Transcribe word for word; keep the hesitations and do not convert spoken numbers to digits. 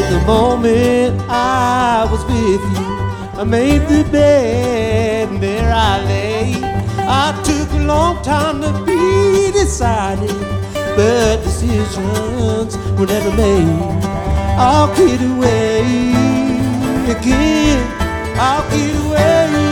The moment I was with you, I made the bed and there I lay. I took a long time to be decided, but decisions were never made. I'll get away again, I'll get away.